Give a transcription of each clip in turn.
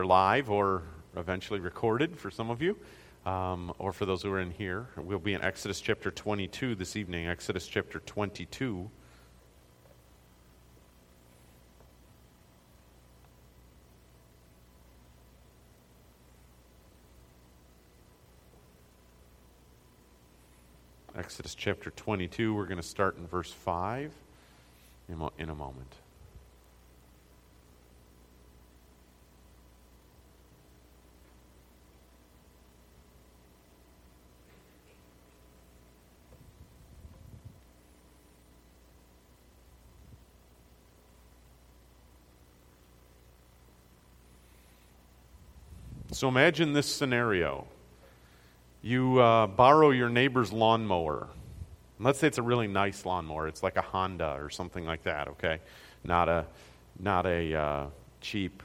live or eventually recorded for some of you, or for those who are in here. We'll be in Exodus chapter 22 this evening, Exodus chapter 22. Exodus chapter 22, we're going to start in verse 5 in a moment. So imagine this scenario. You borrow your neighbor's lawnmower. Let's say it's a really nice lawnmower. It's like a Honda or something like that, okay? Not a cheap,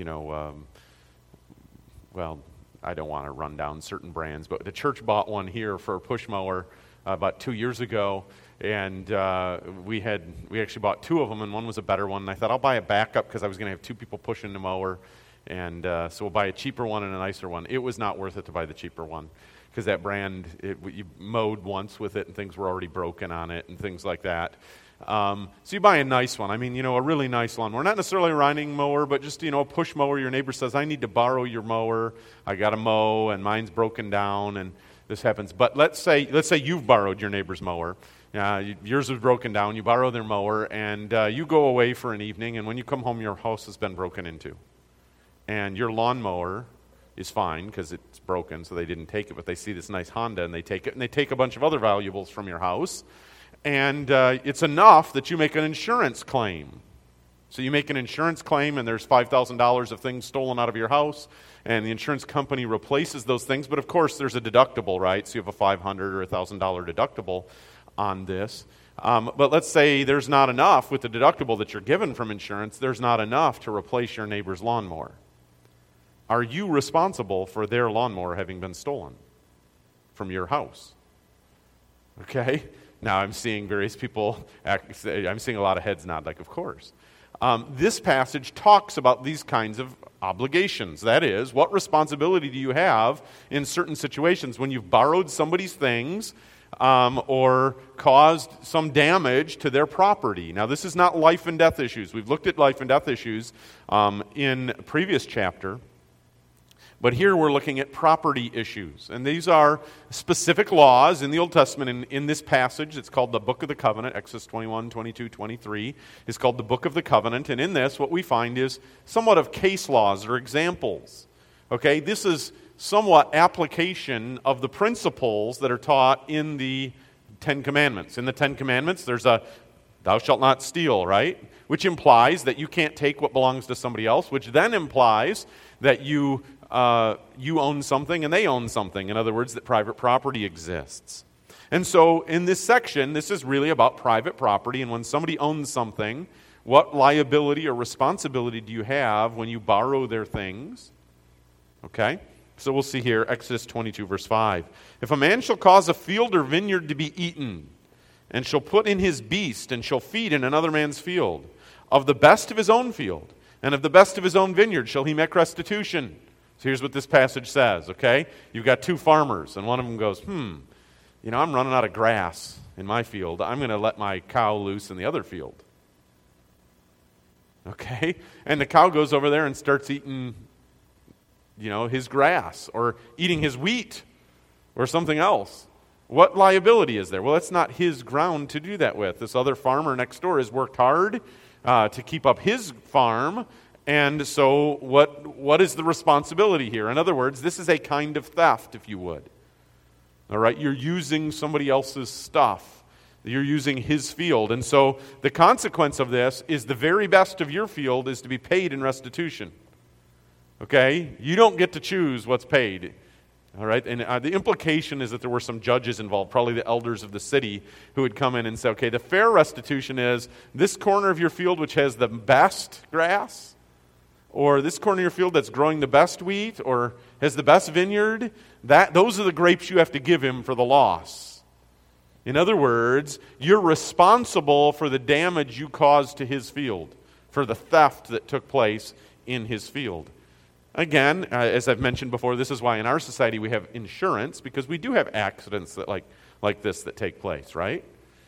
well, I don't want to run down certain brands, but the church bought one here for a push mower about 2 years ago, and we actually bought two of them, and one was a better one. And I thought I'll buy a backup because I was going to have two people pushing the mower, and so we'll buy a cheaper one and a nicer one. It was not worth it to buy the cheaper one, because that brand, you mowed once with it and things were already broken on it and things like that. So you buy a nice one. I mean, a really nice lawnmower. Not necessarily a riding mower, but just, a push mower. Your neighbor says, I need to borrow your mower. I got to mow and mine's broken down and this happens. But let's say you've borrowed your neighbor's mower. Yours was broken down. You borrow their mower and you go away for an evening, and when you come home, your house has been broken into. And your lawnmower is fine because it's broken, so they didn't take it, but they see this nice Honda and they take it, and they take a bunch of other valuables from your house, and it's enough that you make an insurance claim. So you make an insurance claim, and there's $5,000 of things stolen out of your house, and the insurance company replaces those things, but of course there's a deductible, right? So you have a $500 or $1,000 deductible on this. But let's say there's not enough with the deductible that you're given from insurance, there's not enough to replace your neighbor's lawnmower. Are you responsible for their lawnmower having been stolen from your house? Okay? Now I'm seeing various people, I'm seeing a lot of heads nod like, of course. This passage talks about these kinds of obligations. That is, what responsibility do you have in certain situations when you've borrowed somebody's things or caused some damage to their property? Now, this is not life and death issues. We've looked at life and death issues in a previous chapter. But here we're looking at property issues. And these are specific laws in the Old Testament. In this passage, it's called the Book of the Covenant. Exodus 21, 22, 23 is called the Book of the Covenant. And in this, what we find is somewhat of case laws or examples. Okay, this is somewhat application of the principles that are taught in the Ten Commandments. In the Ten Commandments, there's a thou shalt not steal, right? Which implies that you can't take what belongs to somebody else, which then implies that you own something and they own something. In other words, that private property exists. And so in this section, this is really about private property, and when somebody owns something, what liability or responsibility do you have when you borrow their things? Okay? So we'll see here, Exodus 22, verse 5. If a man shall cause a field or vineyard to be eaten, and shall put in his beast, and shall feed in another man's field, of the best of his own field, and of the best of his own vineyard shall he make restitution. So here's what this passage says, okay? You've got two farmers, and one of them goes, I'm running out of grass in my field. I'm going to let my cow loose in the other field. Okay? And the cow goes over there and starts eating, his grass, or eating his wheat, or something else. What liability is there? Well, it's not his ground to do that with. This other farmer next door has worked hard to keep up his farm. And so what is the responsibility here? In other words, this is a kind of theft, if you would. All right, you're using somebody else's stuff. You're using his field. And so the consequence of this is the very best of your field is to be paid in restitution. Okay? You don't get to choose what's paid. All right, and the implication is that there were some judges involved, probably the elders of the city, who would come in and say, okay, the fair restitution is this corner of your field which has the best grass, or this corner of your field that's growing the best wheat, or has the best vineyard, those are the grapes you have to give him for the loss. In other words, you're responsible for the damage you caused to his field, for the theft that took place in his field. Again, as I've mentioned before, this is why in our society we have insurance, because we do have accidents that like this that take place, right?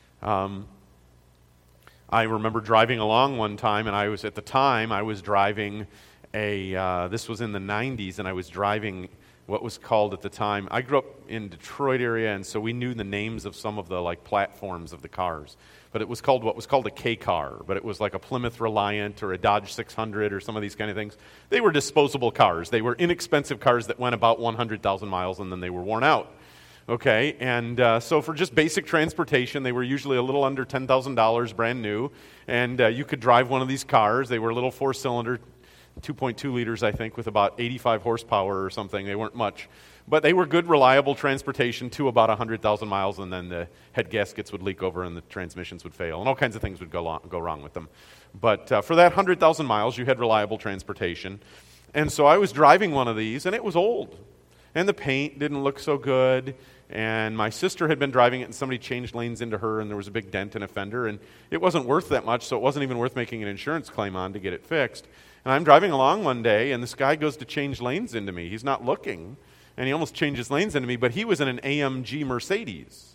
I remember driving along one time, and I was driving this was in the 90s, and I was driving what was called at the time, I grew up in Detroit area, and so we knew the names of some of the platforms of the cars. But it was called what was called a K car, but it was like a Plymouth Reliant or a Dodge 600 or some of these kind of things. They were disposable cars. They were inexpensive cars that went about 100,000 miles and then they were worn out. Okay, and so for just basic transportation, they were usually a little under $10,000 brand new, and you could drive one of these cars. They were a little four-cylinder, 2.2 liters, I think, with about 85 horsepower or something. They weren't much. But they were good, reliable transportation to about 100,000 miles, and then the head gaskets would leak over and the transmissions would fail, and all kinds of things would go wrong with them. But for that 100,000 miles, you had reliable transportation. And so I was driving one of these, and it was old. And the paint didn't look so good. And my sister had been driving it, and somebody changed lanes into her, and there was a big dent in a fender, and it wasn't worth that much, so it wasn't even worth making an insurance claim on to get it fixed. And I'm driving along one day, and this guy goes to change lanes into me. He's not looking, and he almost changes lanes into me, but he was in an AMG Mercedes.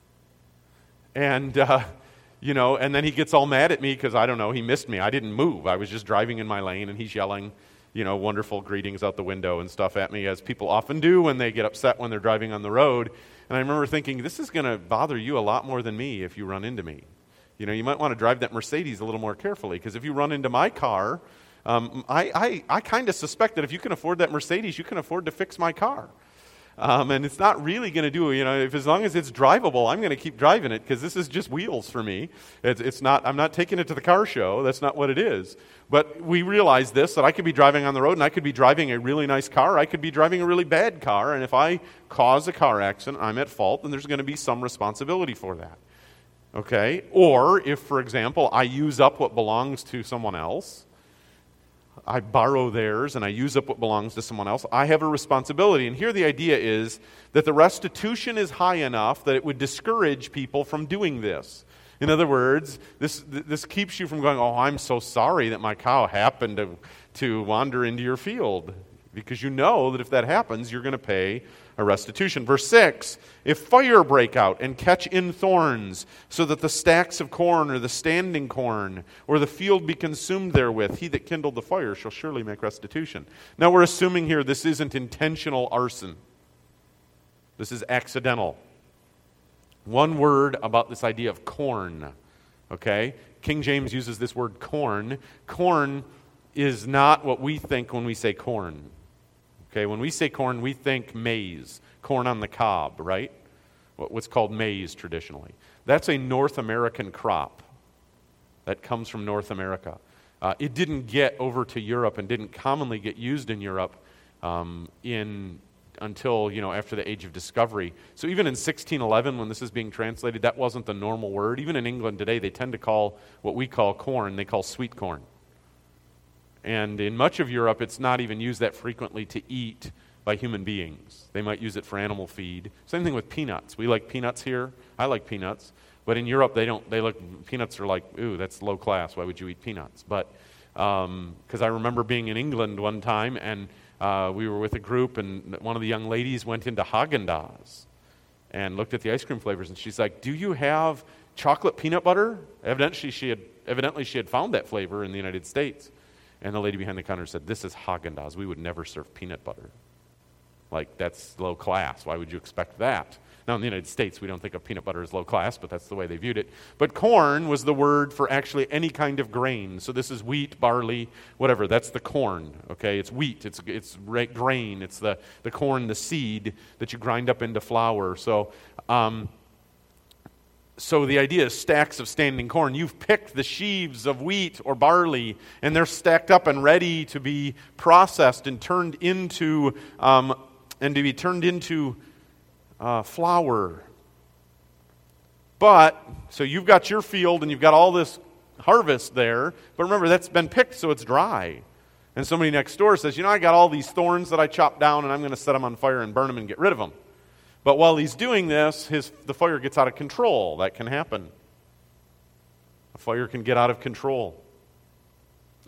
And, and then he gets all mad at me because, I don't know, he missed me. I didn't move. I was just driving in my lane, and he's yelling, wonderful greetings out the window and stuff at me, as people often do when they get upset when they're driving on the road. And I remember thinking, this is going to bother you a lot more than me if you run into me. You might want to drive that Mercedes a little more carefully, because if you run into my car, I kind of suspect that if you can afford that Mercedes, you can afford to fix my car. And it's not really going to do, if as long as it's drivable, I'm going to keep driving it, because this is just wheels for me. It's not, I'm not taking it to the car show. That's not what it is. But we realize this, that I could be driving on the road, and I could be driving a really nice car. I could be driving a really bad car. And if I cause a car accident, I'm at fault, then there's going to be some responsibility for that. Okay? Or if, for example, I use up what belongs to someone else, I borrow theirs and I use up what belongs to someone else, I have a responsibility. And here the idea is that the restitution is high enough that it would discourage people from doing this. In other words, this keeps you from going, oh, I'm so sorry that my cow happened to wander into your field. Because you know that if that happens, you're going to pay a restitution. Verse 6, if fire break out and catch in thorns, so that the stacks of corn or the standing corn or the field be consumed therewith, he that kindled the fire shall surely make restitution. Now we're assuming here this isn't intentional arson. This is accidental. One word about this idea of corn. Okay? King James uses this word corn. Corn is not what we think when we say corn. Okay, when we say corn, we think maize, corn on the cob, right? What's called maize traditionally. That's a North American crop that comes from North America. It didn't get over to Europe and didn't commonly get used in Europe until after the Age of Discovery. So even in 1611, when this is being translated, that wasn't the normal word. Even in England today, they tend to call what we call corn, they call sweet corn. And in much of Europe, it's not even used that frequently to eat by human beings. They might use it for animal feed. Same thing with peanuts. We like peanuts here. I like peanuts. But in Europe, they don't. Peanuts are like, ooh, that's low class. Why would you eat peanuts? But because I remember being in England one time, and we were with a group, and one of the young ladies went into Haagen-Dazs and looked at the ice cream flavors, and she's like, do you have chocolate peanut butter? Evidently, she had found that flavor in the United States. And the lady behind the counter said, this is Haagen-Dazs. We would never serve peanut butter. That's low class. Why would you expect that? Now, in the United States, we don't think of peanut butter as low class, but that's the way they viewed it. But corn was the word for actually any kind of grain. So this is wheat, barley, whatever. That's the corn, okay? It's wheat. It's grain. It's the corn, the seed that you grind up into flour. So the idea is stacks of standing corn. You've picked the sheaves of wheat or barley, and they're stacked up and ready to be processed and turned into flour. But so you've got your field and you've got all this harvest there. But remember, that's been picked, so it's dry. And somebody next door says, I got all these thorns that I chopped down, and I'm going to set them on fire and burn them and get rid of them. But while he's doing this, the fire gets out of control. That can happen. A fire can get out of control.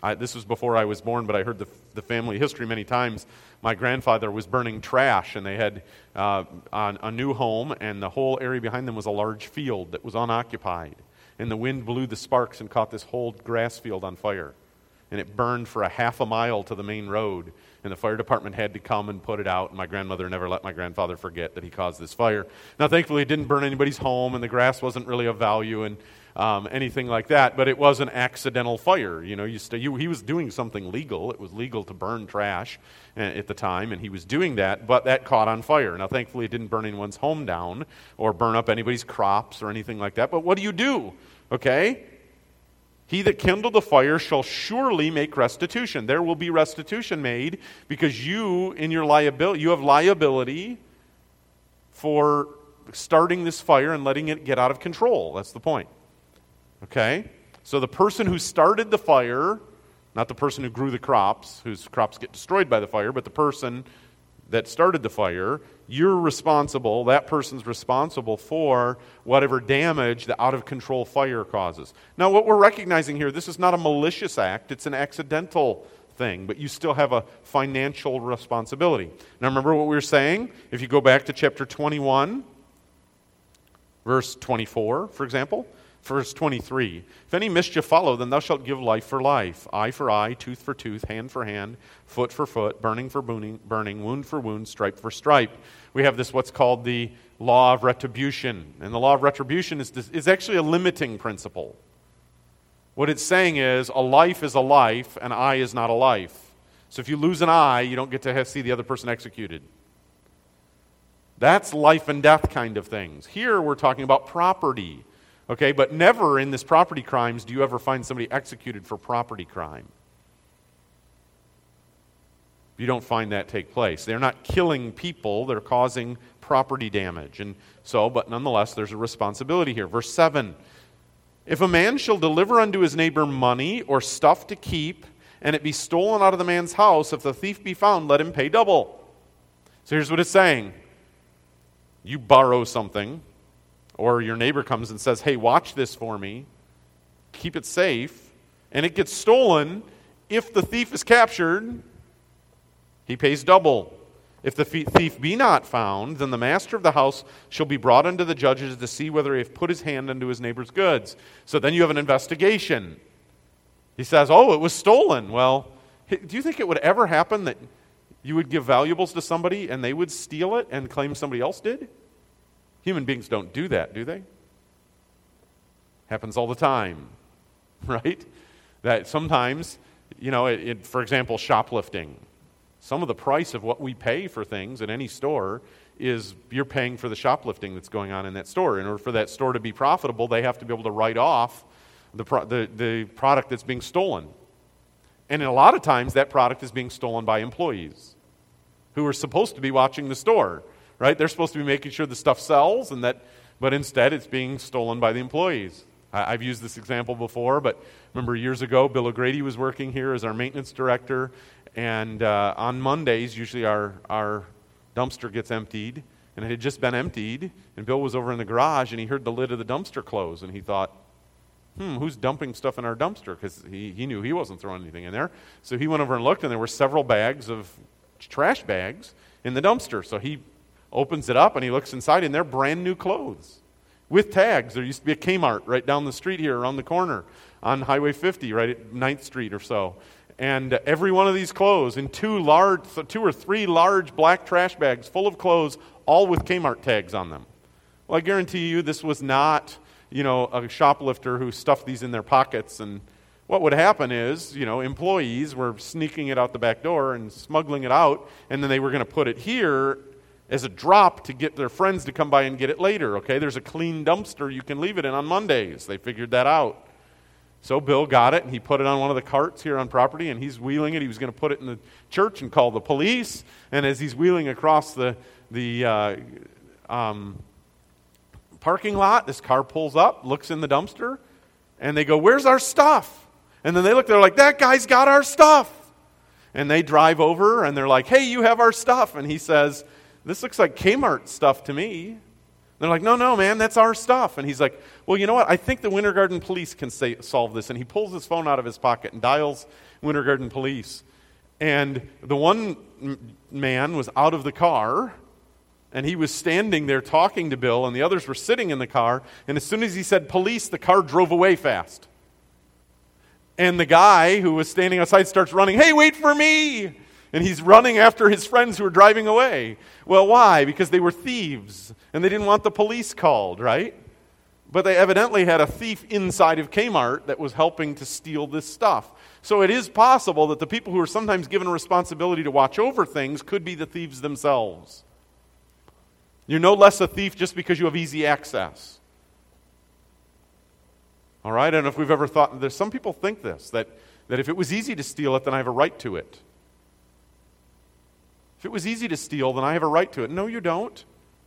This was before I was born, but I heard the family history many times. My grandfather was burning trash, and they had a new home, and the whole area behind them was a large field that was unoccupied. And the wind blew the sparks and caught this whole grass field on fire. And it burned for a half a mile to the main road. And the fire department had to come and put it out. And my grandmother never let my grandfather forget that he caused this fire. Now, thankfully, it didn't burn anybody's home, and the grass wasn't really of value and anything like that. But it was an accidental fire. You know, he was doing something legal. It was legal to burn trash at the time, and he was doing that. But that caught on fire. Now, thankfully, it didn't burn anyone's home down or burn up anybody's crops or anything like that. But what do? Okay? He that kindled the fire shall surely make restitution. There will be restitution made because you have liability for starting this fire and letting it get out of control. That's the point. Okay? So the person who started the fire, not the person who grew the crops, whose crops get destroyed by the fire, but the person that started the fire, you're responsible, that person's responsible for whatever damage the out-of-control fire causes. Now, what we're recognizing here, this is not a malicious act, it's an accidental thing, but you still have a financial responsibility. Now, remember what we were saying? If you go back to chapter 21, verse 24, for example, verse 23, if any mischief follow, then thou shalt give life for life, eye for eye, tooth for tooth, hand for hand, foot for foot, burning for burning, wound for wound, stripe for stripe. We have this what's called the law of retribution. And the law of retribution is actually a limiting principle. What it's saying is a life, an eye is not a life. So if you lose an eye, you don't get to see the other person executed. That's life and death kind of things. Here we're talking about property. Okay, but never in this property crimes do you ever find somebody executed for property crime. You don't find that take place. They're not killing people, they're causing property damage. And so, but nonetheless, there's a responsibility here. Verse 7, if a man shall deliver unto his neighbor money or stuff to keep, and it be stolen out of the man's house, if the thief be found, let him pay double. So here's what it's saying. You borrow something, or your neighbor comes and says, hey, watch this for me, keep it safe, and it gets stolen. If the thief is captured, he pays double. If the thief be not found, then the master of the house shall be brought unto the judges to see whether he hath put his hand unto his neighbor's goods. So then you have an investigation. He says, oh, it was stolen. Well, do you think it would ever happen that you would give valuables to somebody and they would steal it and claim somebody else did? Human beings don't do that, do they? Happens all the time, right? That sometimes, for example, shoplifting. Some of the price of what we pay for things in any store is you're paying for the shoplifting that's going on in that store. In order for that store to be profitable, they have to be able to write off the product that's being stolen. And a lot of times that product is being stolen by employees who are supposed to be watching the store. Right? They're supposed to be making sure the stuff sells, but instead it's being stolen by the employees. I've used this example before, but remember years ago, Bill O'Grady was working here as our maintenance director, and on Mondays, usually our dumpster gets emptied, and it had just been emptied, and Bill was over in the garage, and he heard the lid of the dumpster close, and he thought, who's dumping stuff in our dumpster? Because he knew he wasn't throwing anything in there. So he went over and looked, and there were several bags of trash bags in the dumpster. So he opens it up and he looks inside, and they're brand new clothes with tags. There used to be a Kmart right down the street here around the corner on Highway 50, right at 9th Street or so. And every one of these clothes in two or three large black trash bags full of clothes, all with Kmart tags on them. Well, I guarantee you this was not, a shoplifter who stuffed these in their pockets. And what would happen is, employees were sneaking it out the back door and smuggling it out, and then they were going to put it here as a drop to get their friends to come by and get it later, okay? There's a clean dumpster you can leave it in on Mondays. They figured that out. So Bill got it, and he put it on one of the carts here on property, and he's wheeling it. He was going to put it in the church and call the police. And as he's wheeling across the parking lot, this car pulls up, looks in the dumpster, and they go, where's our stuff? And then they look, they're like, that guy's got our stuff. And they drive over, and they're like, hey, you have our stuff. And he says, this looks like Kmart stuff to me. They're like, no, man, that's our stuff. And he's like, well, you know what? I think the Winter Garden Police can solve this. And he pulls his phone out of his pocket and dials Winter Garden Police. And the one man was out of the car, and he was standing there talking to Bill, and the others were sitting in the car. And as soon as he said police, the car drove away fast. And the guy who was standing outside starts running, hey, wait for me! And he's running after his friends who are driving away. Well, why? Because they were thieves, and they didn't want the police called, right? But they evidently had a thief inside of Kmart that was helping to steal this stuff. So it is possible that the people who are sometimes given a responsibility to watch over things could be the thieves themselves. You're no less a thief just because you have easy access. All right? I don't know if we've ever thought, there's some people think this, that if it was easy to steal it, then I have a right to it. If it was easy to steal, then I have a right to it. No, you don't.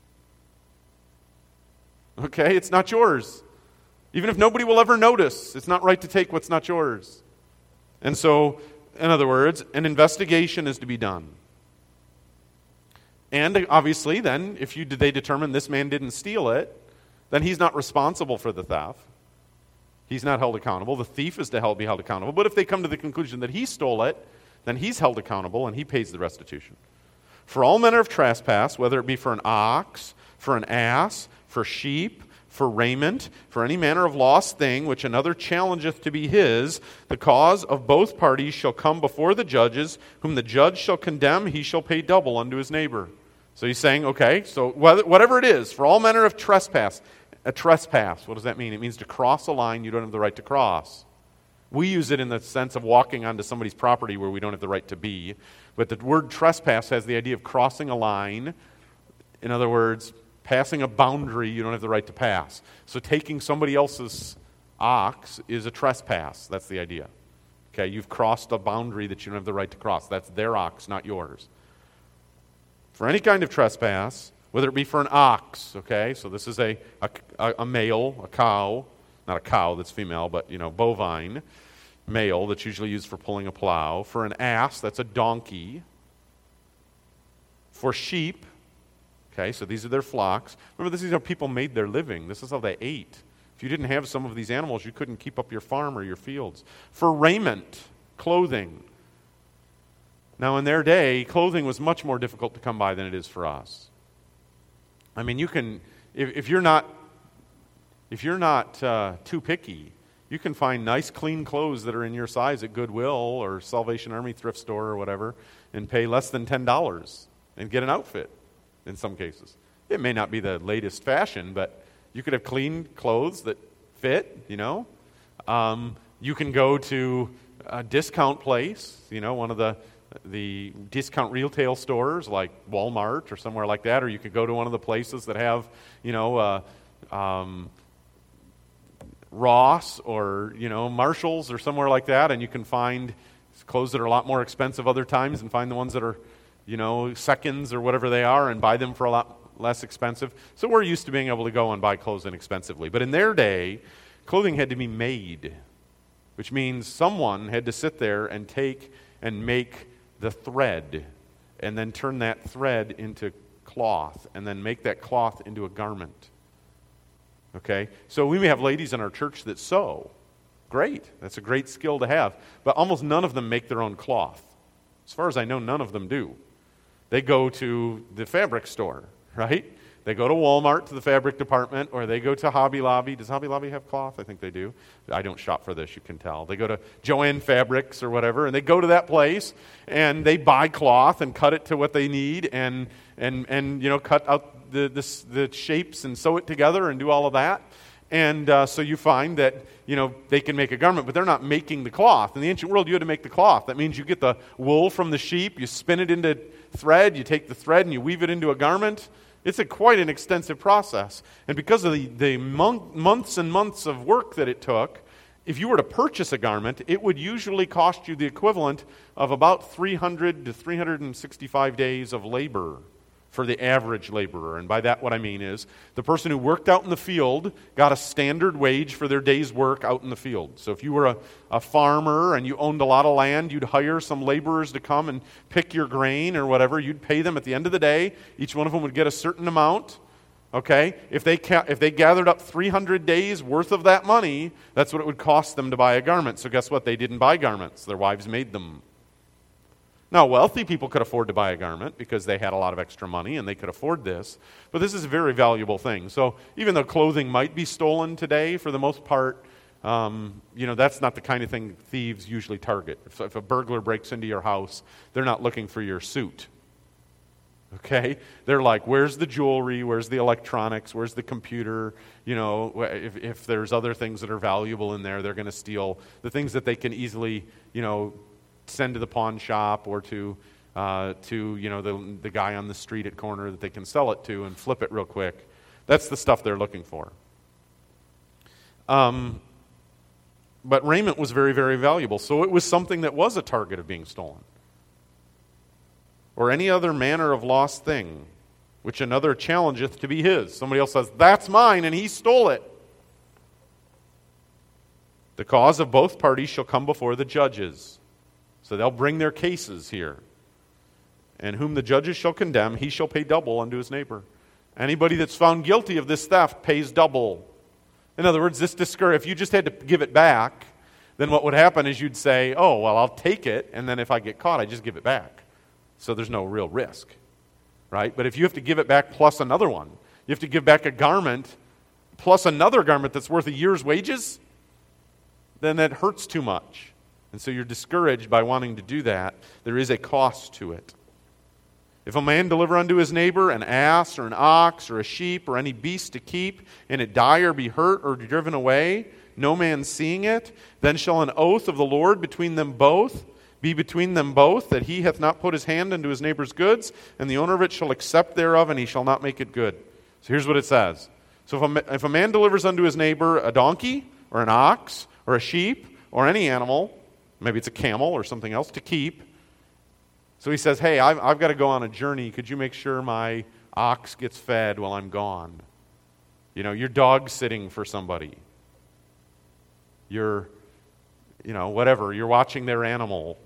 Okay, it's not yours. Even if nobody will ever notice, it's not right to take what's not yours. And so, in other words, an investigation is to be done. And obviously, then, if they determine this man didn't steal it, then he's not responsible for the theft. He's not held accountable. The thief is to be held accountable. But if they come to the conclusion that he stole it, then he's held accountable and he pays the restitution. For all manner of trespass, whether it be for an ox, for an ass, for sheep, for raiment, for any manner of lost thing which another challengeth to be his, the cause of both parties shall come before the judges, whom the judge shall condemn, he shall pay double unto his neighbor. So he's saying, okay, so whatever it is, for all manner of trespass, a trespass, what does that mean? It means to cross a line you don't have the right to cross. We use it in the sense of walking onto somebody's property where we don't have the right to be. But the word trespass has the idea of crossing a line. In other words, passing a boundary you don't have the right to pass. So taking somebody else's ox is a trespass. That's the idea. Okay, you've crossed a boundary that you don't have the right to cross. That's their ox, not yours. For any kind of trespass, whether it be for an ox, okay, so this is a male, a cow, not a cow that's female, but, bovine, male that's usually used for pulling a plow. For an ass, that's a donkey. For sheep, okay, so these are their flocks. Remember, this is how people made their living. This is how they ate. If you didn't have some of these animals, you couldn't keep up your farm or your fields. For raiment, clothing. Now, in their day, clothing was much more difficult to come by than it is for us. I mean, you can, if you're not too picky, you can find nice, clean clothes that are in your size at Goodwill or Salvation Army thrift store or whatever and pay less than $10 and get an outfit in some cases. It may not be the latest fashion, but you could have clean clothes that fit, You can go to a discount place, one of the discount retail stores like Walmart or somewhere like that, or you could go to one of the places that have, Ross or, Marshalls or somewhere like that, and you can find clothes that are a lot more expensive other times and find the ones that are, seconds or whatever they are and buy them for a lot less expensive. So we're used to being able to go and buy clothes inexpensively. But in their day, clothing had to be made, which means someone had to sit there and take and make the thread and then turn that thread into cloth and then make that cloth into a garment. Okay? So we may have ladies in our church that sew. Great. That's a great skill to have. But almost none of them make their own cloth. As far as I know, none of them do. They go to the fabric store, right? They go to Walmart to the fabric department, or they go to Hobby Lobby. Does Hobby Lobby have cloth? I think they do. I don't shop for this, you can tell. They go to Joann Fabrics or whatever, and they go to that place, and they buy cloth and cut it to what they need, and cut out the shapes and sew it together and do all of that. And so you find that, they can make a garment, but they're not making the cloth. In the ancient world, you had to make the cloth. That means you get the wool from the sheep, you spin it into thread, you take the thread and you weave it into a garment. It's quite an extensive process. And because of the months and months of work that it took, if you were to purchase a garment, it would usually cost you the equivalent of about 300 to 365 days of labor for the average laborer. And by that what I mean is the person who worked out in the field got a standard wage for their day's work out in the field. So if you were a farmer and you owned a lot of land, you'd hire some laborers to come and pick your grain or whatever. You'd pay them at the end of the day. Each one of them would get a certain amount Okay? If they gathered up 300 days worth of that money, that's what it would cost them to buy a garment. So guess what? They didn't buy garments. Their wives made them. Now, wealthy people could afford to buy a garment because they had a lot of extra money and they could afford this. But this is a very valuable thing. So even though clothing might be stolen today, for the most part, that's not the kind of thing thieves usually target. If a burglar breaks into your house, they're not looking for your suit. Okay? They're like, where's the jewelry? Where's the electronics? Where's the computer? If there's other things that are valuable in there, they're going to steal the things that they can easily, send to the pawn shop or to the guy on the street at corner that they can sell it to and flip it real quick. That's the stuff they're looking for. But raiment was very, very valuable, so it was something that was a target of being stolen. Or any other manner of lost thing, which another challengeth to be his. Somebody else says, that's mine, and he stole it. The cause of both parties shall come before the judges. So they'll bring their cases here. And whom the judges shall condemn, he shall pay double unto his neighbor. Anybody that's found guilty of this theft pays double. In other words, if you just had to give it back, then what would happen is you'd say, oh, well, I'll take it, and then if I get caught, I just give it back. So there's no real risk, right? But if you have to give it back plus another one, you have to give back a garment plus another garment that's worth a year's wages, then that hurts too much. And so you're discouraged by wanting to do that. There is a cost to it. If a man deliver unto his neighbor an ass or an ox or a sheep or any beast to keep, and it die or be hurt or driven away, no man seeing it, then shall an oath of the Lord be between them both, that he hath not put his hand unto his neighbor's goods, and the owner of it shall accept thereof, and he shall not make it good. So here's what it says. So if a man delivers unto his neighbor a donkey, or an ox, or a sheep, or any animal, maybe it's a camel or something else, to keep. So he says, hey, I've got to go on a journey. Could you make sure my ox gets fed while I'm gone? You're dog sitting for somebody. You're whatever. You're watching their animal.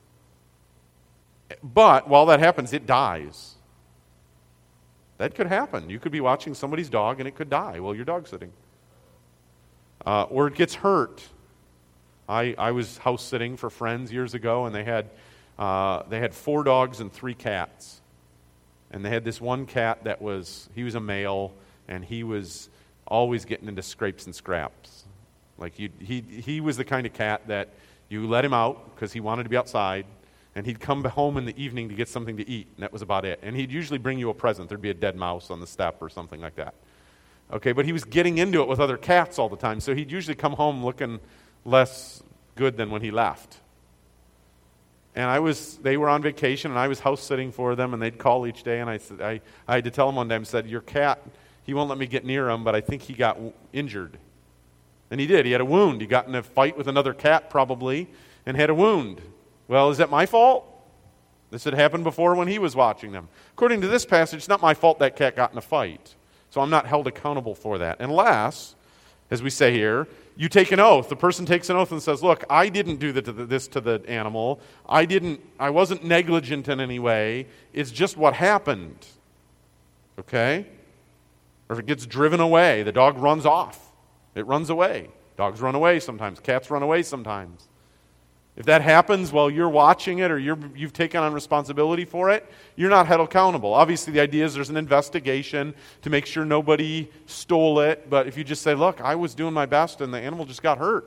But while that happens, it dies. That could happen. You could be watching somebody's dog and it could die while you're dog sitting. Or it gets hurt. I was house sitting for friends years ago, and they had 4 dogs and 3 cats. And they had this one cat he was a male, and he was always getting into scrapes and scraps. Like he was the kind of cat that you let him out because he wanted to be outside, and he'd come home in the evening to get something to eat, and that was about it. And he'd usually bring you a present. There'd be a dead mouse on the step or something like that. Okay, but he was getting into it with other cats all the time, so he'd usually come home looking less good than when he left. And they were on vacation, and I was house sitting for them, and they'd call each day, and I had to tell them one day, I said, your cat, he won't let me get near him, but I think he got injured. And he did. He had a wound. He got in a fight with another cat probably and had a wound. Well, is that my fault? This had happened before when he was watching them. According to this passage, it's not my fault that cat got in a fight. So I'm not held accountable for that. Unless, as we say here, you take an oath. The person takes an oath and says, look, I didn't do this to the animal. I wasn't negligent in any way. It's just what happened. Okay? Or if it gets driven away, the dog runs off. It runs away. Dogs run away sometimes. Cats run away sometimes. If that happens while you're watching it or you've taken on responsibility for it, you're not held accountable. Obviously, the idea is there's an investigation to make sure nobody stole it. But if you just say, look, I was doing my best and the animal just got hurt,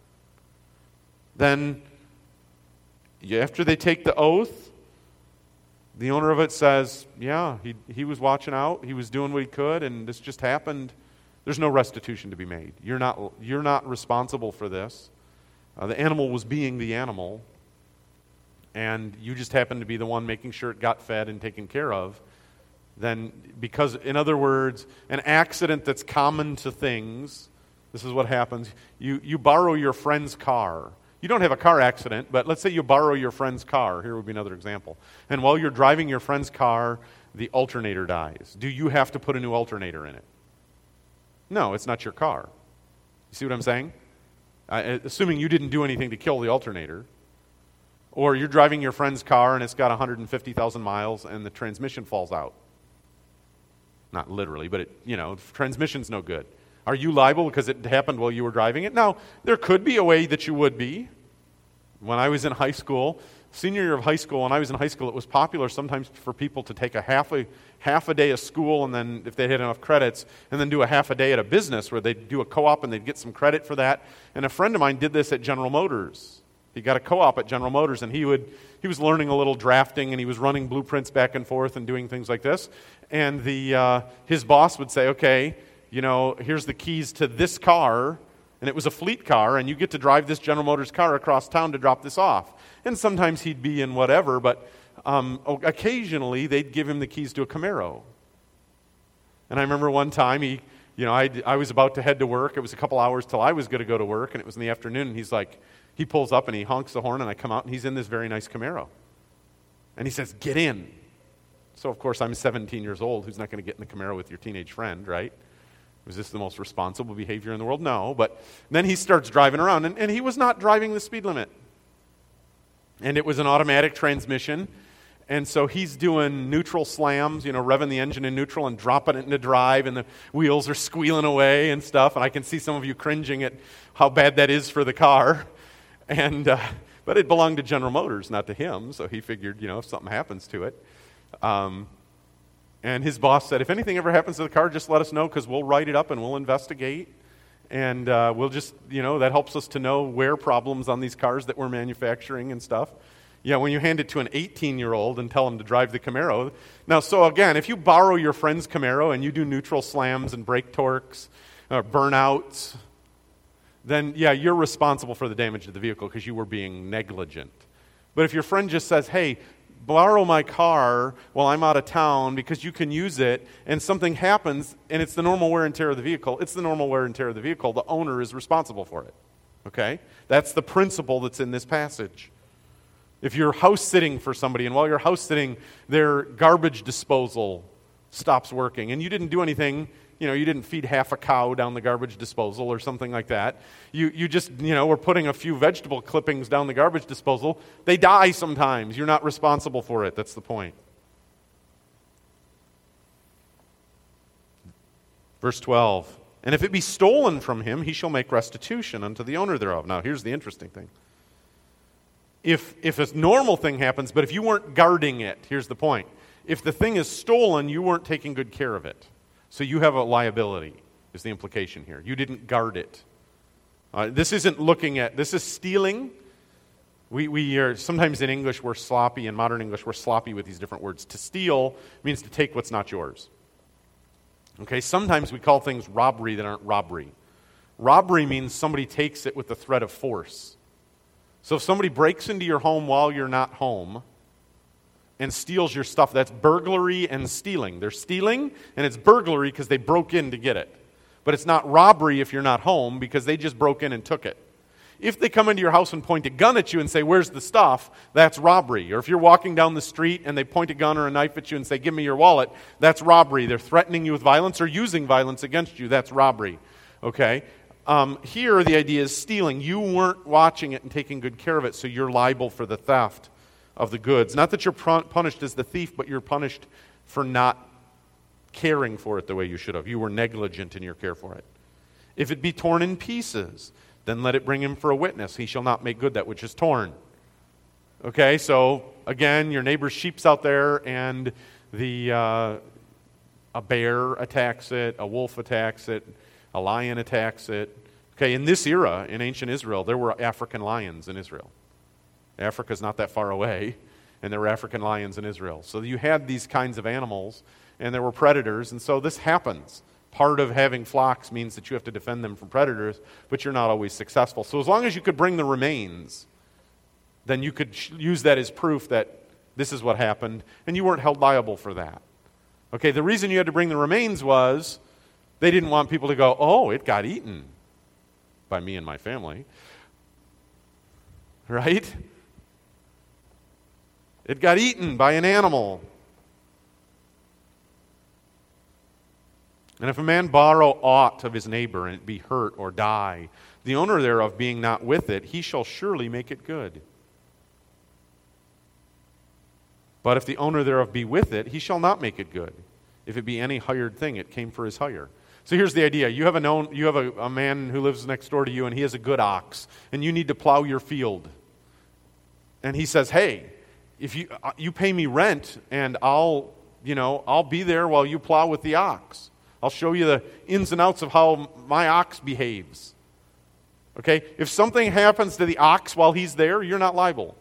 then after they take the oath, the owner of it says, yeah, he was watching out. He was doing what he could, and this just happened. There's no restitution to be made. You're not responsible for this. The animal was being the animal, and you just happened to be the one making sure it got fed and taken care of. Then, because, in other words, an accident that's common to things, this is what happens. You borrow your friend's car. You don't have a car accident, but let's say you borrow your friend's car. Here would be another example. And while you're driving your friend's car, the alternator dies. Do you have to put a new alternator in it? No, it's not your car. You see what I'm saying? Assuming you didn't do anything to kill the alternator. Or you're driving your friend's car and it's got 150,000 miles and the transmission falls out. Not literally, but transmission's no good. Are you liable because it happened while you were driving it? Now, there could be a way that you would be. When I was in high school, senior year of high school, when I was in high school, it was popular sometimes for people to take a half a day of school, and then if they had enough credits, and then do a half a day at a business where they'd do a co-op and they'd get some credit for that. And a friend of mine did this at General Motors. He got a co-op at General Motors, and he was learning a little drafting, and he was running blueprints back and forth and doing things like this. And his boss would say, okay, here's the keys to this car, and it was a fleet car, and you get to drive this General Motors car across town to drop this off. And sometimes he'd be in whatever, but occasionally they'd give him the keys to a Camaro. And I remember one time I was about to head to work. It was a couple hours till I was going to go to work, and it was in the afternoon, and he pulls up and he honks the horn, and I come out, and he's in this very nice Camaro. And he says, "Get in." So, of course, I'm 17 years old. Who's not going to get in the Camaro with your teenage friend, right? Was this the most responsible behavior in the world? No. But then he starts driving around, and he was not driving the speed limit. And it was an automatic transmission. And so he's doing neutral slams, revving the engine in neutral and dropping it into drive, and the wheels are squealing away and stuff. And I can see some of you cringing at how bad that is for the car. But it belonged to General Motors, not to him. So he figured, if something happens to it. And his boss said, if anything ever happens to the car, just let us know, because we'll write it up and we'll investigate. And we'll just, that helps us to know where problems on these cars that we're manufacturing and stuff. Yeah, when you hand it to an 18-year-old and tell him to drive the Camaro. Now, so again, if you borrow your friend's Camaro and you do neutral slams and brake torques, burnouts, then, yeah, you're responsible for the damage to the vehicle because you were being negligent. But if your friend just says, hey, borrow my car while I'm out of town because you can use it, and something happens, and it's the normal wear and tear of the vehicle, it's the normal wear and tear of the vehicle. The owner is responsible for it. Okay? That's the principle that's in this passage. If you're house sitting for somebody, and while you're house sitting, their garbage disposal stops working, and you didn't do anything, you didn't feed half a cow down the garbage disposal or something like that. You just, were putting a few vegetable clippings down the garbage disposal. They die sometimes. You're not responsible for it. That's the point. Verse 12. And if it be stolen from him, he shall make restitution unto the owner thereof. Now, here's the interesting thing. If a normal thing happens, but if you weren't guarding it, here's the point. If the thing is stolen, you weren't taking good care of it. So you have a liability, is the implication here. You didn't guard it. This is stealing. We are, sometimes in English we're sloppy, in modern English we're sloppy with these different words. To steal means to take what's not yours. Okay, sometimes we call things robbery that aren't robbery. Robbery means somebody takes it with the threat of force. So if somebody breaks into your home while you're not home and steals your stuff, that's burglary and stealing. They're stealing, and it's burglary because they broke in to get it. But it's not robbery if you're not home because they just broke in and took it. If they come into your house and point a gun at you and say, where's the stuff, that's robbery. Or if you're walking down the street and they point a gun or a knife at you and say, give me your wallet, that's robbery. They're threatening you with violence or using violence against you. That's robbery. Okay? Here, the idea is stealing. You weren't watching it and taking good care of it, so you're liable for the theft of the goods. Not that you're punished as the thief, but you're punished for not caring for it the way you should have. You were negligent in your care for it. If it be torn in pieces, then let it bring him for a witness. He shall not make good that which is torn. Okay, so again, your neighbor's sheep's out there, and a bear attacks it, a wolf attacks it, a lion attacks it. Okay, in this era, in ancient Israel, there were African lions in Israel. Africa's not that far away, and there were African lions in Israel. So you had these kinds of animals, and there were predators, and so this happens. Part of having flocks means that you have to defend them from predators, but you're not always successful. So as long as you could bring the remains, then you could use that as proof that this is what happened, and you weren't held liable for that. Okay, the reason you had to bring the remains was they didn't want people to go, oh, it got eaten by me and my family. Right? It got eaten by an animal. And if a man borrow aught of his neighbor, and it be hurt or die, the owner thereof being not with it, he shall surely make it good. But if the owner thereof be with it, he shall not make it good. If it be any hired thing, it came for his hire. So here's the idea. You have a man who lives next door to you, and he has a good ox, and you need to plow your field. And he says, hey, if you pay me rent, and I'll be there while you plow with the ox. I'll show you the ins and outs of how my ox behaves. Okay? If something happens to the ox while he's there, you're not liable.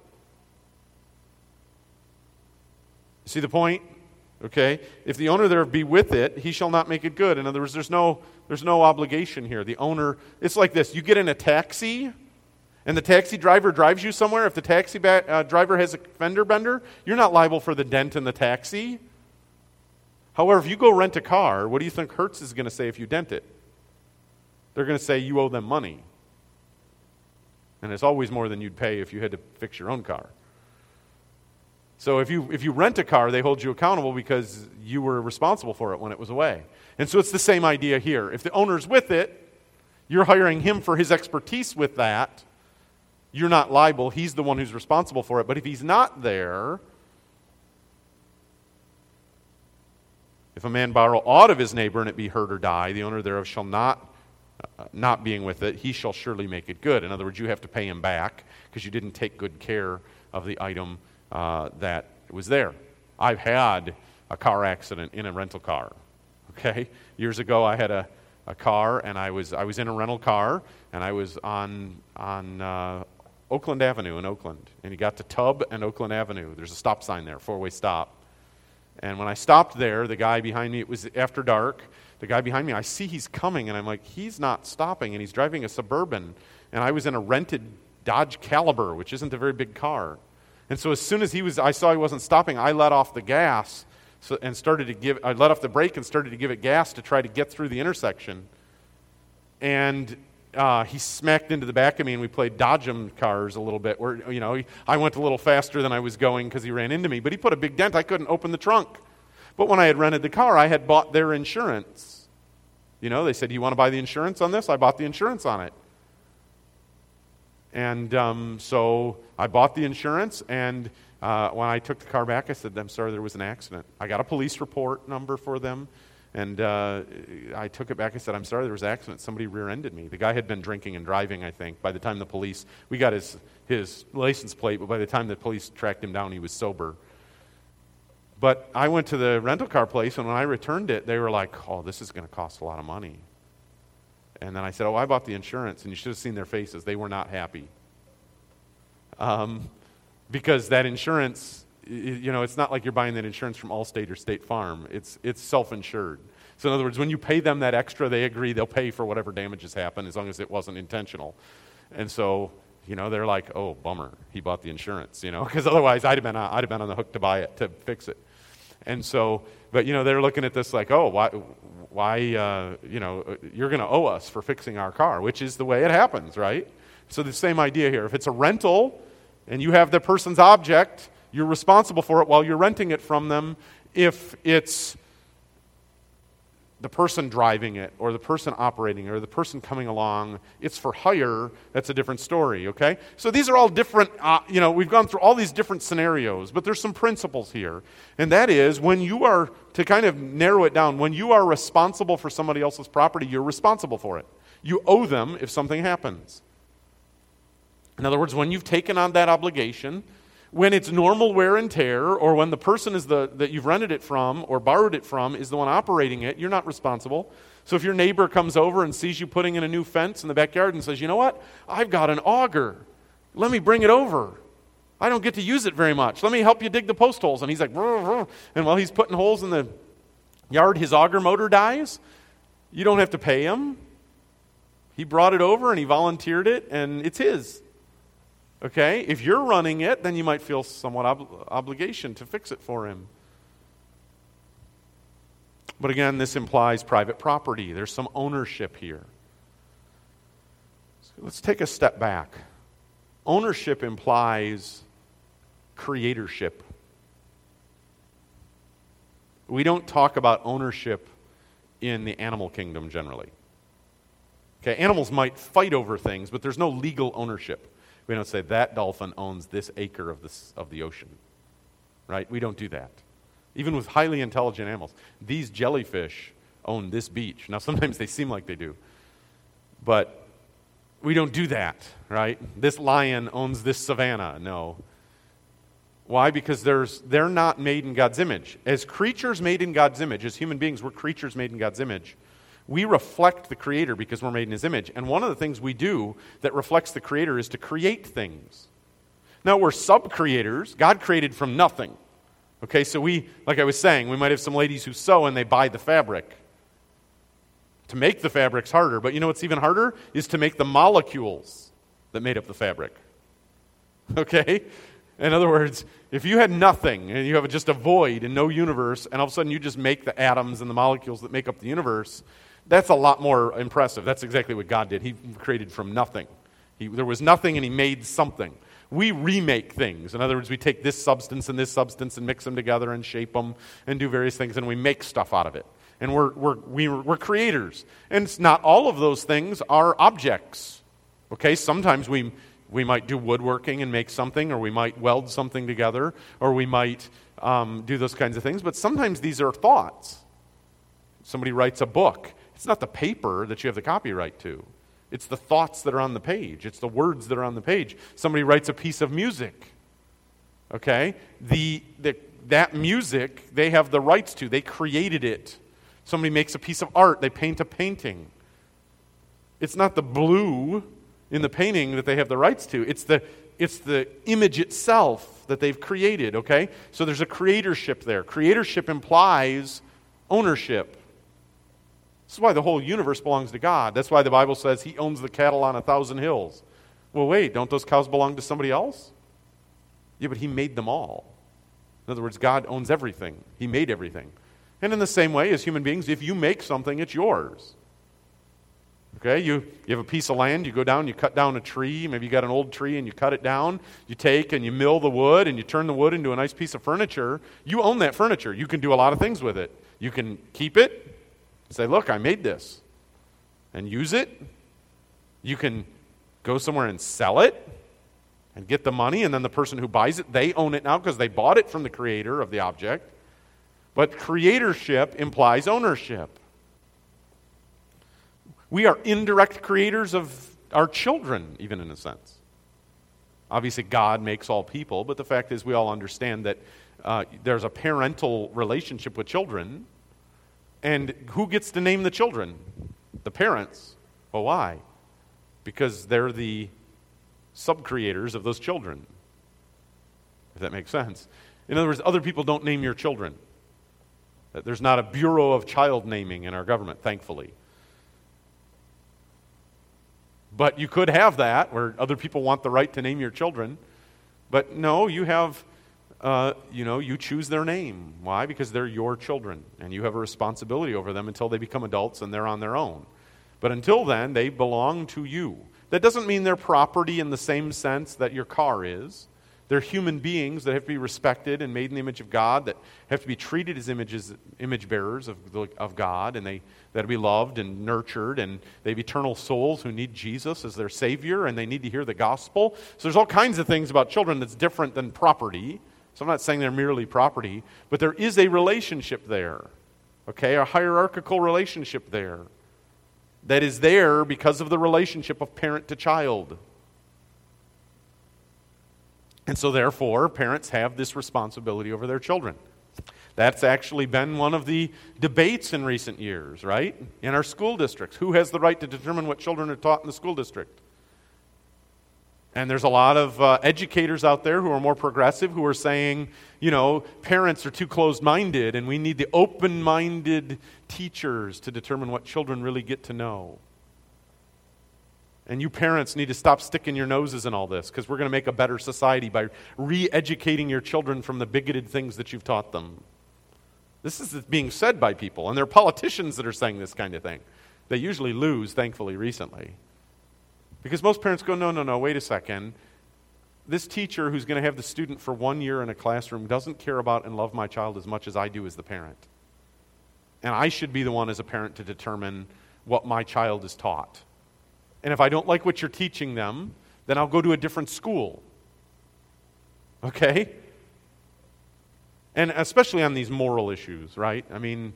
See the point? Okay? If the owner there be with it, he shall not make it good. In other words, there's no obligation here. The owner, it's like this. You get in a taxi, and the taxi driver drives you somewhere. If the taxi driver has a fender bender, you're not liable for the dent in the taxi. However, if you go rent a car, what do you think Hertz is going to say if you dent it? They're going to say you owe them money. And it's always more than you'd pay if you had to fix your own car. So if you rent a car, they hold you accountable because you were responsible for it when it was away. And so it's the same idea here. If the owner's with it, you're hiring him for his expertise with that. You're not liable. He's the one who's responsible for it. But if he's not there, if a man borrow aught of his neighbor and it be hurt or die, the owner thereof shall not being with it, he shall surely make it good. In other words, you have to pay him back because you didn't take good care of the item that was there. I've had a car accident in a rental car. Okay, years ago I had a car, and I was in a rental car, and I was on Oakland Avenue in Oakland, and you got to Tubb and Oakland Avenue. There's a stop sign there, four-way stop. And when I stopped there, the guy behind me, it was after dark, the guy behind me, I see he's coming, and I'm like, he's not stopping, and he's driving a Suburban, and I was in a rented Dodge Caliber, which isn't a very big car. And so as soon as I saw he wasn't stopping, I let off the gas and I let off the brake and started to give it gas to try to get through the intersection. And he smacked into the back of me, and we played Dodgem cars a little bit. Where I went a little faster than I was going because he ran into me. But he put a big dent. I couldn't open the trunk. But when I had rented the car, I had bought their insurance. They said, "Do you want to buy the insurance on this?" I bought the insurance on it. And so I bought the insurance, and when I took the car back, I said, "I'm sorry, there was an accident." I got a police report number for them, and I took it back. I said, "I'm sorry, there was an accident. Somebody rear-ended me." The guy had been drinking and driving, I think. By the time we got his license plate, but by the time the police tracked him down, he was sober. But I went to the rental car place, and when I returned it, they were like, "Oh, this is going to cost a lot of money." And then I said, "Oh, I bought the insurance," and you should have seen their faces. They were not happy. Because that insurance, it's not like you're buying that insurance from Allstate or State Farm. It's self-insured. So in other words, when you pay them that extra, they agree they'll pay for whatever damages happen as long as it wasn't intentional. And so, they're like, "Oh, bummer, he bought the insurance," because otherwise I'd have been on the hook to buy it, to fix it. And so, but they're looking at this like, "Oh, why you're going to owe us for fixing our car," which is the way it happens, right? So the same idea here. If it's a rental and you have the person's object, you're responsible for it while you're renting it from them. If it's the person driving it or the person operating it or the person coming along, it's for hire, that's a different story, okay? So these are all different, we've gone through all these different scenarios, but there's some principles here. And that is, when you are, to kind of narrow it down, when you are responsible for somebody else's property, you're responsible for it. You owe them if something happens. In other words, when you've taken on that obligation, when it's normal wear and tear, or when the person that you've rented it from or borrowed it from is the one operating it, you're not responsible. So if your neighbor comes over and sees you putting in a new fence in the backyard and says, "You know what? I've got an auger. Let me bring it over. I don't get to use it very much. Let me help you dig the post holes." And he's like, "Rrr, rrr." And while he's putting holes in the yard, his auger motor dies. You don't have to pay him. He brought it over and he volunteered it, and it's his. Okay? If you're running it, then you might feel somewhat obligation to fix it for him. But again, this implies private property. There's some ownership here. So let's take a step back. Ownership implies creatorship. We don't talk about ownership in the animal kingdom generally. Okay, animals might fight over things, but there's no legal ownership. We don't say that dolphin owns this acre of the ocean, right? We don't do that. even with highly intelligent animals. These jellyfish own this beach. Now, sometimes they seem like they do, but we don't do that, right? This lion owns this savanna. No. Why? Because they're not made in God's image. As creatures made in God's image, as human beings, we're creatures made in God's image. We reflect the Creator because we're made in His image. And one of the things we do that reflects the Creator is to create things. Now, we're sub-creators. God created from nothing. Okay, so like I was saying, we might have some ladies who sew and they buy the fabric. To make the fabric's harder, but you know what's even harder? Is to make the molecules that made up the fabric. Okay? In other words, if you had nothing and you have just a void and no universe, and all of a sudden you just make the atoms and the molecules that make up the universe, that's a lot more impressive. That's exactly what God did. He created from nothing. There was nothing and He made something. We remake things. In other words, we take this substance and mix them together and shape them and do various things, and we make stuff out of it. And we're creators. And it's not all of those things are objects. Okay, sometimes we might do woodworking and make something, or we might weld something together, or we might do those kinds of things. But sometimes these are thoughts. Somebody writes a book. It's not the paper that you have the copyright to. It's the thoughts that are on the page. It's the words that are on the page. Somebody writes a piece of music. Okay? That music, they have the rights to. They created it. Somebody makes a piece of art. They paint a painting. It's not the blue in the painting that they have the rights to. It's the image itself that they've created, okay? So there's a creatorship there. Creatorship implies ownership. This is why the whole universe belongs to God. That's why the Bible says He owns the cattle on 1,000 hills. Well, wait, don't those cows belong to somebody else? Yeah, but He made them all. In other words, God owns everything. He made everything. And in the same way, as human beings, if you make something, it's yours. Okay, you have a piece of land, you go down, you cut down a tree, maybe you got an old tree and you cut it down, you take and you mill the wood and you turn the wood into a nice piece of furniture. You own that furniture. You can do a lot of things with it. You can keep it, say, look, I made this, and use it. You can go somewhere and sell it and get the money, and then the person who buys it, they own it now because they bought it from the creator of the object. But creatorship implies ownership. We are indirect creators of our children, even in a sense. Obviously, God makes all people, but the fact is we all understand that there's a parental relationship with children. And who gets to name the children? The parents. Well, why? Because they're the sub-creators of those children, if that makes sense. In other words, other people don't name your children. There's not a bureau of child naming in our government, thankfully. But you could have that, where other people want the right to name your children. But no, you have, you choose their name. Why? Because they're your children, and you have a responsibility over them until they become adults and they're on their own. But until then, they belong to you. That doesn't mean they're property in the same sense that your car is. They're human beings that have to be respected and made in the image of God, that have to be treated as image bearers of God, and they that to be loved and nurtured, and they have eternal souls who need Jesus as their Savior, and they need to hear the gospel. So there's all kinds of things about children that's different than property. So I'm not saying they're merely property, but there is a relationship there, okay, a hierarchical relationship there that is there because of the relationship of parent to child. And so therefore, parents have this responsibility over their children. That's actually been one of the debates in recent years, right? In our school districts. Who has the right to determine what children are taught in the school district? And there's a lot of educators out there who are more progressive who are saying, parents are too closed-minded and we need the open-minded teachers to determine what children really get to know. And you parents need to stop sticking your noses in all this, because we're going to make a better society by re-educating your children from the bigoted things that you've taught them. This is being said by people, and there are politicians that are saying this kind of thing. They usually lose, thankfully, recently. Because most parents go, no, wait a second. This teacher who's going to have the student for 1 year in a classroom doesn't care about and love my child as much as I do as the parent. And I should be the one as a parent to determine what my child is taught. And if I don't like what you're teaching them, then I'll go to a different school. Okay? And especially on these moral issues, right? I mean,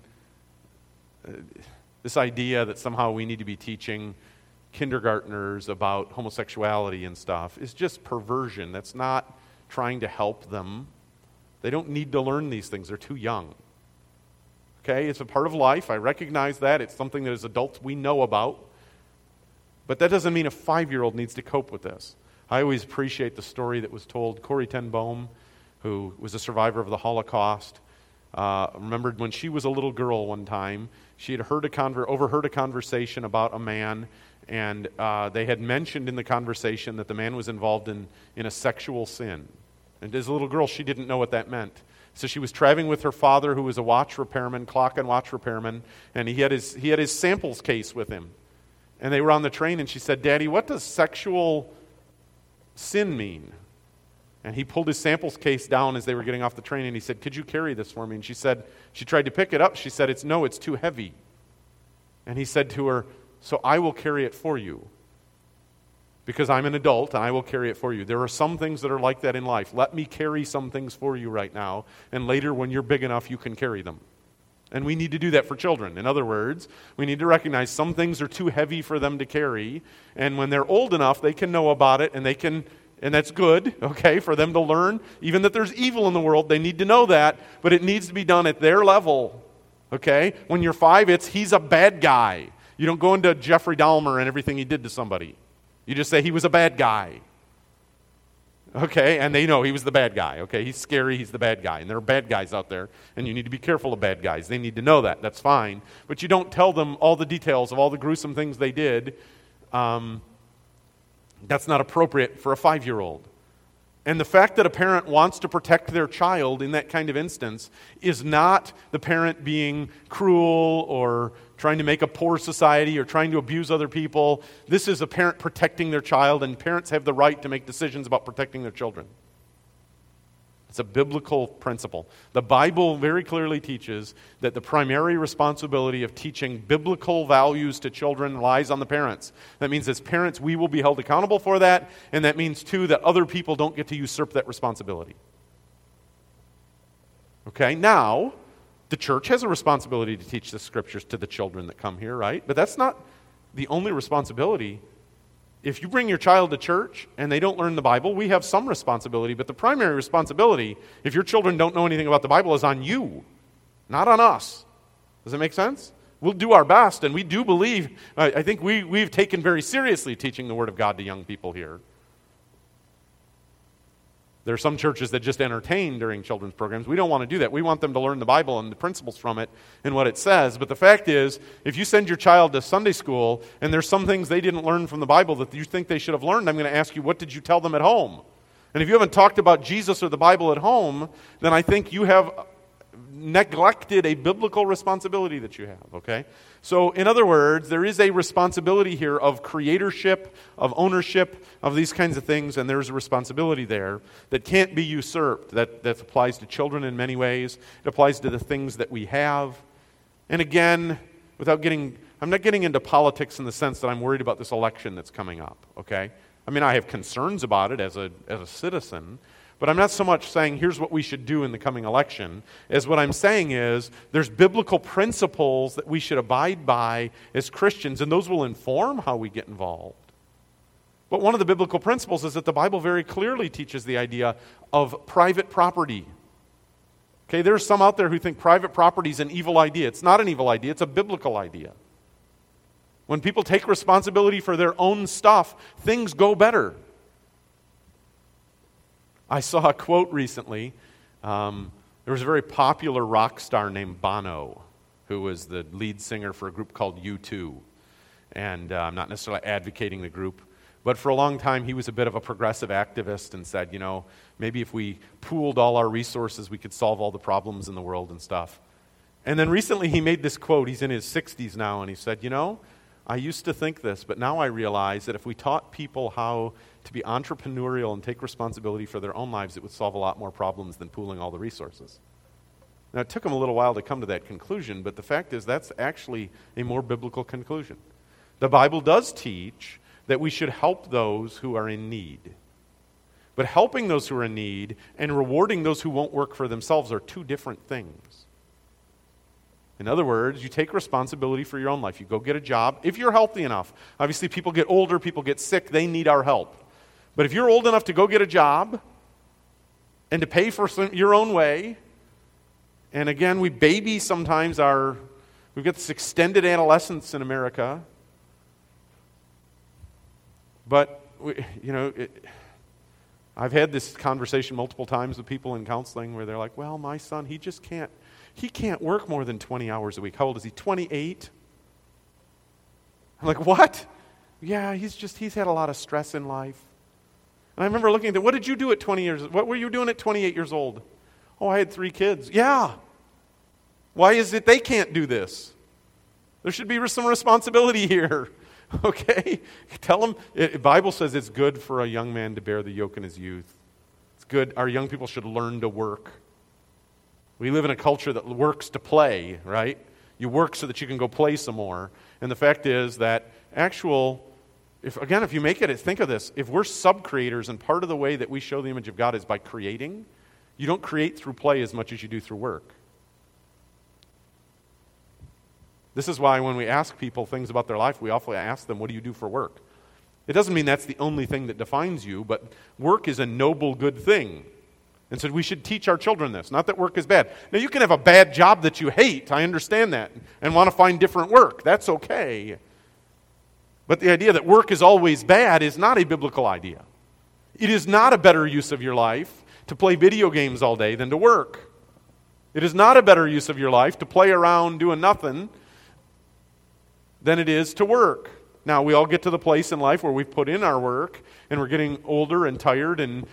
this idea that somehow we need to be teaching kindergartners about homosexuality and stuff is just perversion. That's not trying to help them. They don't need to learn these things. They're too young. Okay, it's a part of life. I recognize that. It's something that as adults we know about. But that doesn't mean a 5-year-old needs to cope with this. I always appreciate the story that was told. Corrie ten Boom, who was a survivor of the Holocaust, remembered when she was a little girl one time, she had overheard a conversation about a man, and they had mentioned in the conversation that the man was involved in a sexual sin. And as a little girl, she didn't know what that meant. So she was traveling with her father, who was a watch repairman, clock and watch repairman, and he had his samples case with him. And they were on the train, and she said, "Daddy, what does sexual sin mean?" And he pulled his samples case down as they were getting off the train, and he said, "Could you carry this for me?" And she said, she tried to pick it up. She said, it's too heavy. And he said to her, "So I will carry it for you. Because I'm an adult, and I will carry it for you. There are some things that are like that in life. Let me carry some things for you right now, and later when you're big enough, you can carry them." And we need to do that for children. In other words, we need to recognize some things are too heavy for them to carry, and when they're old enough, they can know about it, and that's good, okay, for them to learn. Even that there's evil in the world, they need to know that, but it needs to be done at their level, okay? When you're 5, he's a bad guy. You don't go into Jeffrey Dahmer and everything he did to somebody. You just say he was a bad guy. Okay, and they know he was the bad guy. Okay, he's scary, he's the bad guy. And there are bad guys out there, and you need to be careful of bad guys. They need to know that. That's fine. But you don't tell them all the details of all the gruesome things they did. That's not appropriate for a 5-year-old. And the fact that a parent wants to protect their child in that kind of instance is not the parent being cruel or trying to make a poor society or trying to abuse other people. This is a parent protecting their child, and parents have the right to make decisions about protecting their children. It's a biblical principle. The Bible very clearly teaches that the primary responsibility of teaching biblical values to children lies on the parents. That means as parents, we will be held accountable for that, and that means, too, that other people don't get to usurp that responsibility. Okay, now, the church has a responsibility to teach the Scriptures to the children that come here, right? But that's not the only responsibility. If you bring your child to church and they don't learn the Bible, we have some responsibility, but the primary responsibility, if your children don't know anything about the Bible, is on you, not on us. Does that make sense? We'll do our best, and we do believe, I think we've taken very seriously teaching the Word of God to young people here. There are some churches that just entertain during children's programs. We don't want to do that. We want them to learn the Bible and the principles from it and what it says. But the fact is, if you send your child to Sunday school and there's some things they didn't learn from the Bible that you think they should have learned, I'm going to ask you, what did you tell them at home? And if you haven't talked about Jesus or the Bible at home, then I think you have neglected a biblical responsibility that you have, okay? So, in other words, there is a responsibility here of creatorship, of ownership, of these kinds of things, and there's a responsibility there that can't be usurped. That applies to children in many ways. It applies to the things that we have. And again, I'm not getting into politics in the sense that I'm worried about this election that's coming up, okay? I mean, I have concerns about it as a citizen, but I'm not so much saying here's what we should do in the coming election, as what I'm saying is there's biblical principles that we should abide by as Christians, and those will inform how we get involved. But one of the biblical principles is that the Bible very clearly teaches the idea of private property. Okay, there's some out there who think private property is an evil idea. It's not an evil idea, it's a biblical idea. When people take responsibility for their own stuff, things go better. I saw a quote recently. There was a very popular rock star named Bono, who was the lead singer for a group called U2. And I'm not necessarily advocating the group, but for a long time he was a bit of a progressive activist and said, maybe if we pooled all our resources, we could solve all the problems in the world and stuff. And then recently he made this quote. He's in his 60s now, and he said, I used to think this, but now I realize that if we taught people how to be entrepreneurial and take responsibility for their own lives, it would solve a lot more problems than pooling all the resources. Now, it took him a little while to come to that conclusion, but the fact is that's actually a more biblical conclusion. The Bible does teach that we should help those who are in need. But helping those who are in need and rewarding those who won't work for themselves are two different things. In other words, you take responsibility for your own life. You go get a job if you're healthy enough. Obviously, people get older, people get sick, they need our help. But if you're old enough to go get a job and to pay for your own way, and again, we baby sometimes we've got this extended adolescence in America. But, I've had this conversation multiple times with people in counseling where they're like, well, my son, he can't work more than 20 hours a week. How old is he, 28? I'm like, what? Yeah, he's had a lot of stress in life. And I remember looking at what did you do at 20 years? What were you doing at 28 years old? Oh, I had 3 kids. Yeah. Why is it they can't do this? There should be some responsibility here. Okay? Tell them, the Bible says it's good for a young man to bear the yoke in his youth. It's good. Our young people should learn to work. We live in a culture that works to play, right? You work so that you can go play some more. And the fact is that if you make it, think of this. If we're sub-creators and part of the way that we show the image of God is by creating, you don't create through play as much as you do through work. This is why when we ask people things about their life, we often ask them, what do you do for work? It doesn't mean that's the only thing that defines you, but work is a noble, good thing. And so we should teach our children this. Not that work is bad. Now, you can have a bad job that you hate. I understand that. And want to find different work. That's okay. But the idea that work is always bad is not a biblical idea. It is not a better use of your life to play video games all day than to work. It is not a better use of your life to play around doing nothing than it is to work. Now, we all get to the place in life where we've put in our work and we're getting older and tired and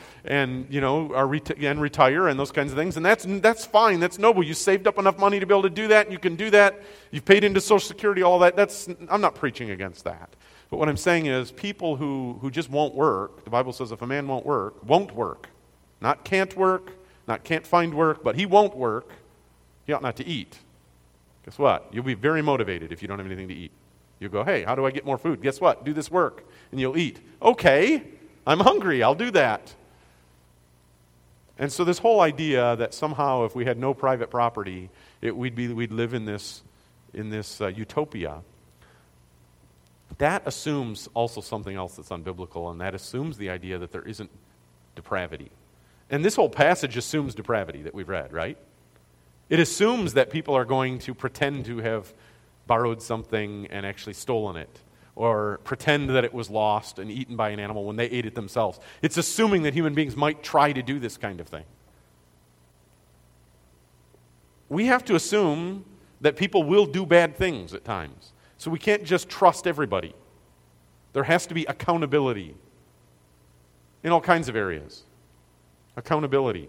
retire and those kinds of things. And that's fine. That's noble. You saved up enough money to be able to do that, and you can do that. You've paid into Social Security, all that. I'm not preaching against that. But what I'm saying is people who just won't work, the Bible says if a man won't work, not can't work, not can't find work, but he won't work, he ought not to eat. Guess what? You'll be very motivated if you don't have anything to eat. You go, hey, how do I get more food? Guess what? Do this work, and you'll eat. Okay, I'm hungry. I'll do that. And so this whole idea that somehow if we had no private property, we'd live in this utopia, that assumes also something else that's unbiblical, and that assumes the idea that there isn't depravity. And this whole passage assumes depravity that we've read, right? It assumes that people are going to pretend to have borrowed something and actually stolen it, or pretend that it was lost and eaten by an animal when they ate it themselves. It's assuming that human beings might try to do this kind of thing. We have to assume that people will do bad things at times. So we can't just trust everybody. There has to be accountability in all kinds of areas. Accountability.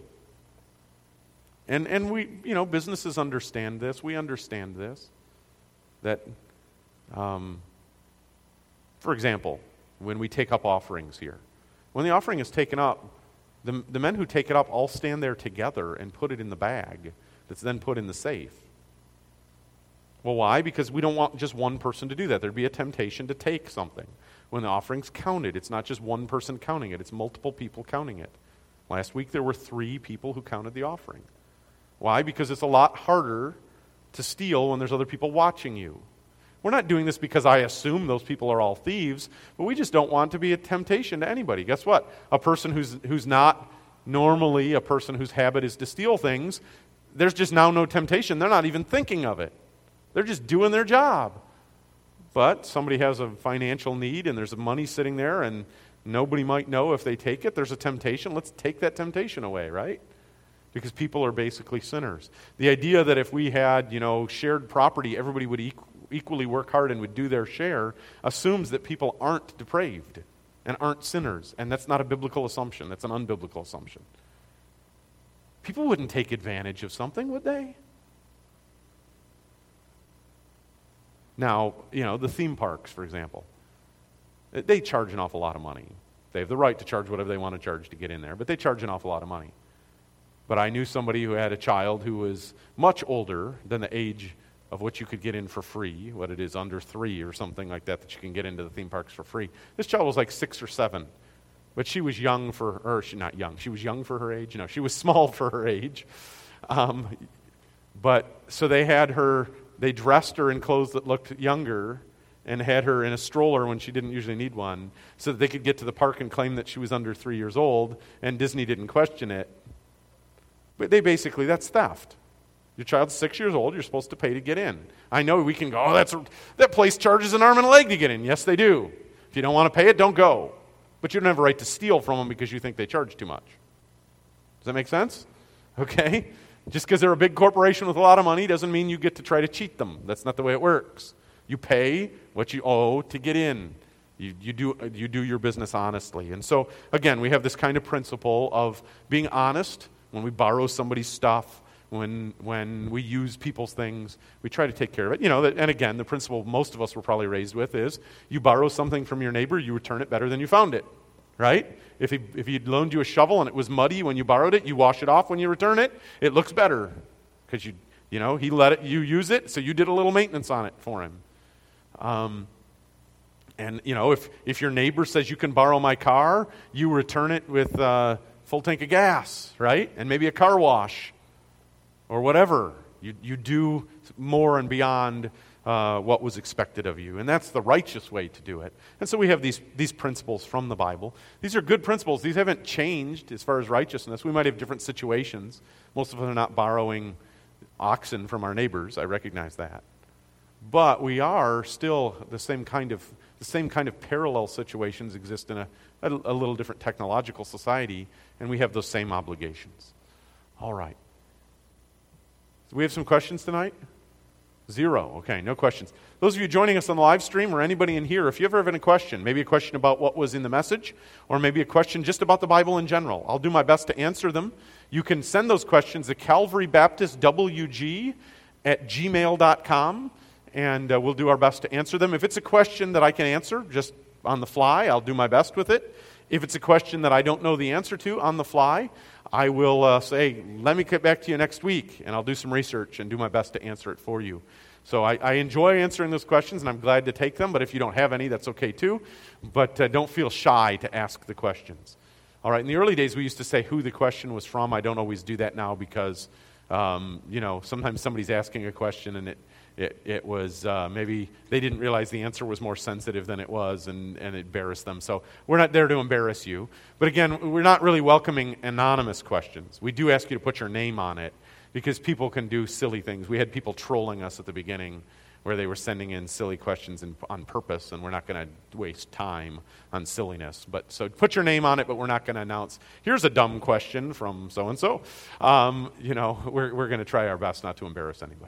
And we, businesses understand this. We understand this. That, for example, when we take up offerings here, when the offering is taken up, the men who take it up all stand there together and put it in the bag that's then put in the safe. Well, why? Because we don't want just one person to do that. There'd be a temptation to take something. When the offering's counted, it's not just one person counting it, it's multiple people counting it. Last week there were 3 people who counted the offering. Why? Because it's a lot harder to steal when there's other people watching you. We're not doing this because I assume those people are all thieves, but we just don't want to be a temptation to anybody. Guess what? A person who's not normally a person whose habit is to steal things, there's just now no temptation. They're not even thinking of it. They're just doing their job. But somebody has a financial need and there's money sitting there and nobody might know if they take it. There's a temptation. Let's take that temptation away, right? Because people are basically sinners. The idea that if we had, shared property, everybody would equally work hard and would do their share assumes that people aren't depraved and aren't sinners. And that's not a biblical assumption. That's an unbiblical assumption. People wouldn't take advantage of something, would they? Now, the theme parks, for example, they charge an awful lot of money. They have the right to charge whatever they want to charge to get in there, but they charge an awful lot of money. But I knew somebody who had a child who was much older than the age of what you could get in for free, what it is, under 3 or something like that you can get into the theme parks for free. This child was like 6 or 7. But she was young not young, she was young for her age. No, she was small for her age. So they dressed her in clothes that looked younger and had her in a stroller when she didn't usually need one so that they could get to the park and claim that she was under 3 years old, and Disney didn't question it. But that's theft. Your child's 6 years old, you're supposed to pay to get in. I know we can go, that place charges an arm and a leg to get in. Yes, they do. If you don't want to pay it, don't go. But you don't have a right to steal from them because you think they charge too much. Does that make sense? Okay? Just because they're a big corporation with a lot of money doesn't mean you get to try to cheat them. That's not the way it works. You pay what you owe to get in. You do your business honestly. And so, again, we have this kind of principle of being honest when we borrow somebody's stuff, when we use people's things. We try to take care of it. And again, the principle most of us were probably raised with is you borrow something from your neighbor, you return it better than you found it. Right? If he loaned you a shovel and it was muddy when you borrowed it, you wash it off when you return it, it looks better because he let you use it, so you did a little maintenance on it for him. If your neighbor says you can borrow my car, you return it with a full tank of gas, right? And maybe a car wash or whatever. You do more and beyond what was expected of you. And that's the righteous way to do it. And so we have these principles from the Bible. These are good principles. These haven't changed as far as righteousness. We might have different situations. Most of us are not borrowing oxen from our neighbors. I recognize that. But we are still the same kind of parallel situations exist in a little different technological society, and we have those same obligations. All right. Do we have some questions tonight? 0. Okay, no questions. Those of you joining us on the live stream or anybody in here, if you ever have any question, maybe a question about what was in the message, or maybe a question just about the Bible in general, I'll do my best to answer them. You can send those questions to calvarybaptistwg@gmail.com, and we'll do our best to answer them. If it's a question that I can answer just on the fly, I'll do my best with it. If it's a question that I don't know the answer to on the fly, I will say, let me get back to you next week, and I'll do some research and do my best to answer it for you. So I enjoy answering those questions, and I'm glad to take them, but if you don't have any, that's okay too. But don't feel shy to ask the questions. All right, in the early days, we used to say who the question was from. I don't always do that now because, sometimes somebody's asking a question, and it was maybe they didn't realize the answer was more sensitive than it was, and it embarrassed them. So we're not there to embarrass you. But again, we're not really welcoming anonymous questions. We do ask you to put your name on it because people can do silly things. We had people trolling us at the beginning where they were sending in silly questions on purpose, and we're not going to waste time on silliness. So put your name on it, but we're not going to announce, here's a dumb question from so-and-so. We're going to try our best not to embarrass anybody.